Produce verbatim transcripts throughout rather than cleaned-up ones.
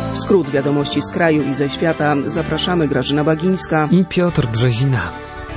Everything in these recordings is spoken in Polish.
Skrót wiadomości z kraju i ze świata. Zapraszamy, Grażyna Bagińska i Piotr Brzezina.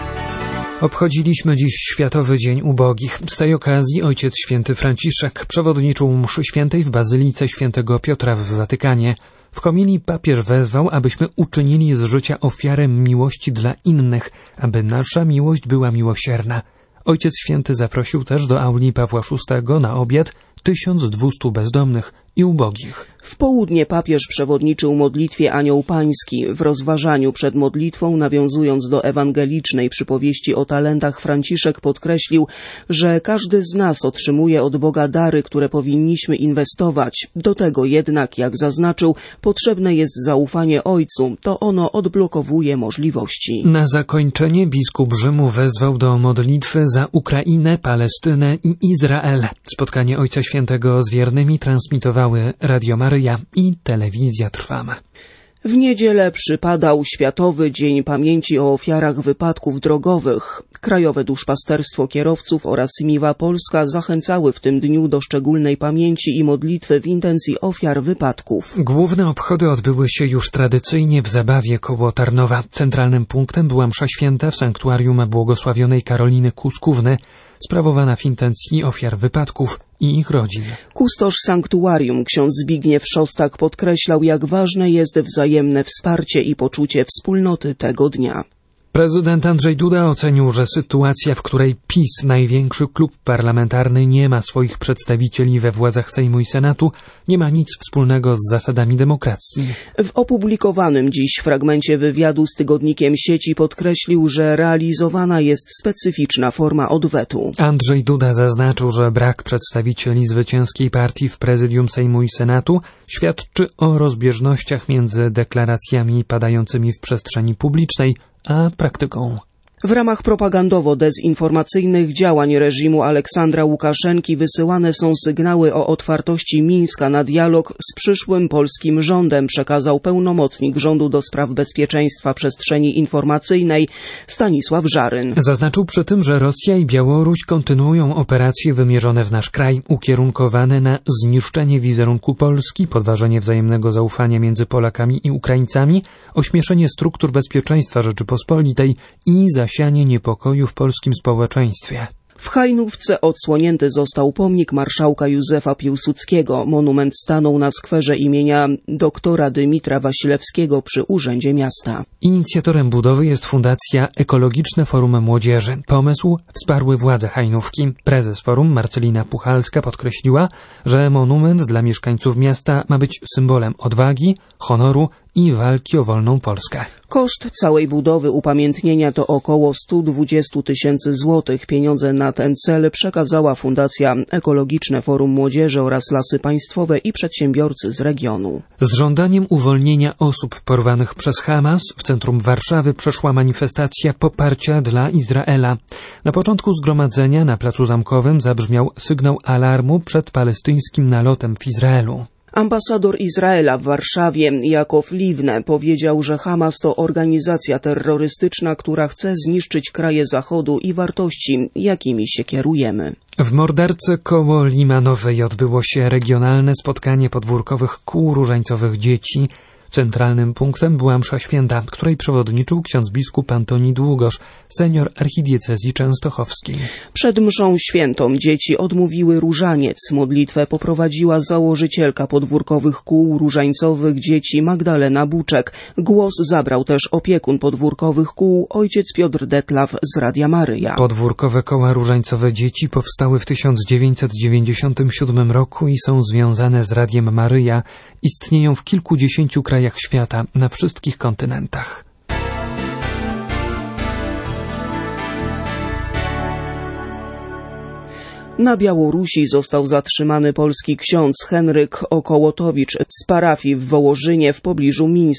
Obchodziliśmy dziś Światowy Dzień Ubogich. Z tej okazji Ojciec Święty Franciszek przewodniczył mszy świętej w Bazylice Świętego Piotra w Watykanie. W homilii papież wezwał, abyśmy uczynili z życia ofiarę miłości dla innych, aby nasza miłość była miłosierna. Ojciec Święty zaprosił też do auli Pawła szóstego na obiad tysiąc dwieście bezdomnych i ubogich. W południe papież przewodniczył modlitwie Anioł Pański. W rozważaniu przed modlitwą, nawiązując do ewangelicznej przypowieści o talentach, Franciszek podkreślił, że każdy z nas otrzymuje od Boga dary, które powinniśmy inwestować. Do tego jednak, jak zaznaczył, potrzebne jest zaufanie Ojcu. To ono odblokowuje możliwości. Na zakończenie biskup Rzymu wezwał do modlitwy za Ukrainę, Palestynę i Izrael. Spotkanie Ojca Świętego z wiernymi transmitowały Radio Maryja i Telewizja Trwama. W niedzielę przypadał Światowy Dzień Pamięci o Ofiarach Wypadków Drogowych. Krajowe Duszpasterstwo Kierowców oraz Miwa Polska zachęcały w tym dniu do szczególnej pamięci i modlitwy w intencji ofiar wypadków. Główne obchody odbyły się już tradycyjnie w Zabawie koło Tarnowa. Centralnym punktem była msza święta w sanktuarium błogosławionej Karoliny Kuskówny, sprawowana w intencji ofiar wypadków i ich rodzin. Kustosz sanktuarium, ksiądz Zbigniew Szostak, podkreślał, jak ważne jest wzajemne wsparcie i poczucie wspólnoty tego dnia. Prezydent Andrzej Duda ocenił, że sytuacja, w której PiS, największy klub parlamentarny, nie ma swoich przedstawicieli we władzach Sejmu i Senatu, nie ma nic wspólnego z zasadami demokracji. W opublikowanym dziś fragmencie wywiadu z tygodnikiem Sieci podkreślił, że realizowana jest specyficzna forma odwetu. Andrzej Duda zaznaczył, że brak przedstawicieli zwycięskiej partii w prezydium Sejmu i Senatu świadczy o rozbieżnościach między deklaracjami padającymi w przestrzeni publicznej a praktyką. W ramach propagandowo-dezinformacyjnych działań reżimu Aleksandra Łukaszenki wysyłane są sygnały o otwartości Mińska na dialog z przyszłym polskim rządem, przekazał pełnomocnik rządu do spraw bezpieczeństwa przestrzeni informacyjnej Stanisław Żaryn. Zaznaczył przy tym, że Rosja i Białoruś kontynuują operacje wymierzone w nasz kraj, ukierunkowane na zniszczenie wizerunku Polski, podważenie wzajemnego zaufania między Polakami i Ukraińcami, ośmieszenie struktur bezpieczeństwa Rzeczypospolitej i zasianie niepokoju w polskim społeczeństwie. W Hajnówce odsłonięty został pomnik marszałka Józefa Piłsudskiego. Monument stanął na skwerze imienia doktora Dymitra Wasilewskiego przy Urzędzie Miasta. Inicjatorem budowy jest Fundacja Ekologiczne Forum Młodzieży. Pomysł wsparły władze Hajnówki. Prezes forum Marcelina Puchalska podkreśliła, że monument dla mieszkańców miasta ma być symbolem odwagi, honoru i walki o wolną Polskę. Koszt całej budowy upamiętnienia to około sto dwadzieścia tysięcy złotych. Pieniądze na ten cel przekazała Fundacja Ekologiczne Forum Młodzieży oraz Lasy Państwowe i przedsiębiorcy z regionu. Z żądaniem uwolnienia osób porwanych przez Hamas w centrum Warszawy przeszła manifestacja poparcia dla Izraela. Na początku zgromadzenia na Placu Zamkowym zabrzmiał sygnał alarmu przed palestyńskim nalotem w Izraelu. Ambasador Izraela w Warszawie, Jakow Liwne, powiedział, że Hamas to organizacja terrorystyczna, która chce zniszczyć kraje Zachodu i wartości, jakimi się kierujemy. W Morderce koło Limanowej odbyło się regionalne spotkanie podwórkowych kół różańcowych dzieci. Centralnym punktem była msza święta, której przewodniczył ksiądz biskup Antoni Długosz, senior archidiecezji częstochowskiej. Przed mszą świętą dzieci odmówiły różaniec. Modlitwę poprowadziła założycielka podwórkowych kół różańcowych dzieci Magdalena Buczek. Głos zabrał też opiekun podwórkowych kół, ojciec Piotr Detlaw z Radia Maryja. Podwórkowe koła różańcowe dzieci powstały w tysiąc dziewięćset dziewięćdziesiątym siódmym roku i są związane z Radiem Maryja. Istnieją w kilkudziesięciu krajach świata, na wszystkich kontynentach. Na Białorusi został zatrzymany polski ksiądz Henryk Okołotowicz z parafii w Wołożynie w pobliżu Mińska.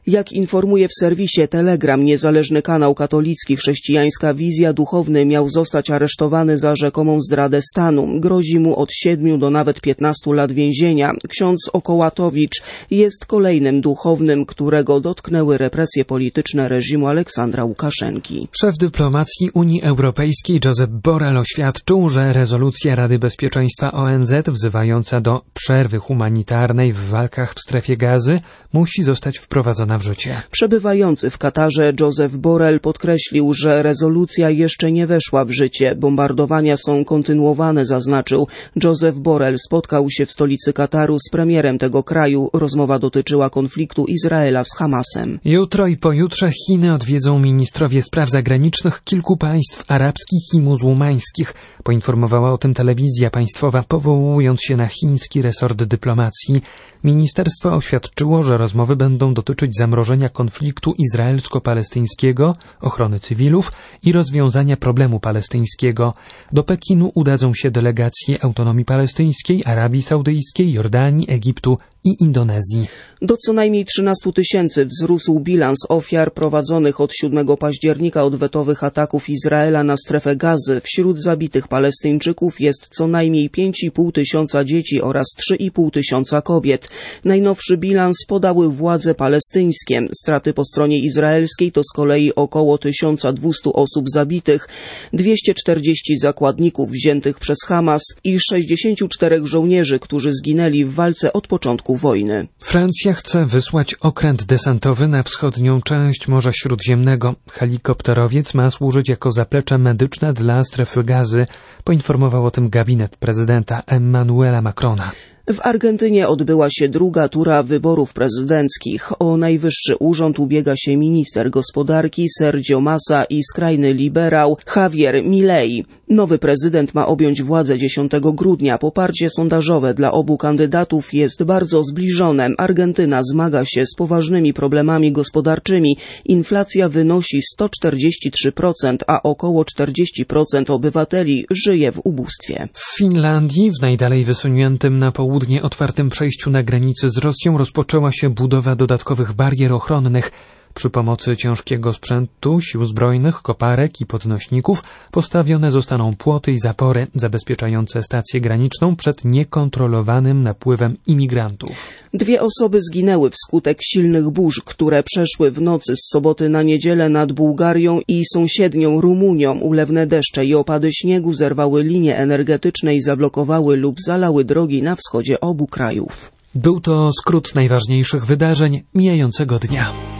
Jak informuje w serwisie Telegram niezależny kanał katolicki Chrześcijańska Wizja, duchowny miał zostać aresztowany za rzekomą zdradę stanu. Grozi mu od siedmiu do nawet piętnastu lat więzienia. Ksiądz Okołatowicz jest kolejnym duchownym, którego dotknęły represje polityczne reżimu Aleksandra Łukaszenki. Szef dyplomacji Unii Europejskiej Josep Borrell oświadczył, że rezolucja Rady Bezpieczeństwa O N Z wzywająca do przerwy humanitarnej w walkach w strefie Gazy musi zostać wprowadzona w życie. Przebywający w Katarze Josep Borrell podkreślił, że rezolucja jeszcze nie weszła w życie. Bombardowania są kontynuowane, zaznaczył. Josep Borrell spotkał się w stolicy Kataru z premierem tego kraju. Rozmowa dotyczyła konfliktu Izraela z Hamasem. Jutro i pojutrze Chiny odwiedzą ministrowie spraw zagranicznych kilku państw arabskich i muzułmańskich. Poinformowała o tym telewizja państwowa, powołując się na chiński resort dyplomacji. Ministerstwo oświadczyło, że rozmowy będą dotyczyć zamrożenia konfliktu izraelsko-palestyńskiego, ochrony cywilów i rozwiązania problemu palestyńskiego. Do Pekinu udadzą się delegacje Autonomii Palestyńskiej, Arabii Saudyjskiej, Jordanii, Egiptu i Indonezji. Do co najmniej trzynastu tysięcy wzrósł bilans ofiar prowadzonych od siódmego października odwetowych ataków Izraela na strefę Gazy. Wśród zabitych Palestyńczyków jest co najmniej pięć i pół tysiąca dzieci oraz trzy i pół tysiąca kobiet. Najnowszy bilans podały władze palestyńskie. Straty po stronie izraelskiej to z kolei około tysiąc dwieście osób zabitych, dwieście czterdzieści zakładników wziętych przez Hamas i sześćdziesięciu czterech żołnierzy, którzy zginęli w walce od początku wojny. Francja chce wysłać okręt desantowy na wschodnią część Morza Śródziemnego. Helikopterowiec ma służyć jako zaplecze medyczne dla strefy Gazy, poinformował o tym gabinet prezydenta Emmanuela Macrona. W Argentynie odbyła się druga tura wyborów prezydenckich. O najwyższy urząd ubiega się minister gospodarki Sergio Massa i skrajny liberał Javier Milei. Nowy prezydent ma objąć władzę dziesiątego grudnia. Poparcie sondażowe dla obu kandydatów jest bardzo zbliżone. Argentyna zmaga się z poważnymi problemami gospodarczymi. Inflacja wynosi sto czterdzieści trzy procent, a około czterdzieści procent obywateli żyje w ubóstwie. W Finlandii, w najdalej wysuniętym na południe otwartym przejściu na granicy z Rosją, rozpoczęła się budowa dodatkowych barier ochronnych. Przy pomocy ciężkiego sprzętu, sił zbrojnych, koparek i podnośników postawione zostaną płoty i zapory zabezpieczające stację graniczną przed niekontrolowanym napływem imigrantów. Dwie osoby zginęły wskutek silnych burz, które przeszły w nocy z soboty na niedzielę nad Bułgarią i sąsiednią Rumunią. Ulewne deszcze i opady śniegu zerwały linie energetyczne i zablokowały lub zalały drogi na wschodzie obu krajów. Był to skrót najważniejszych wydarzeń mijającego dnia.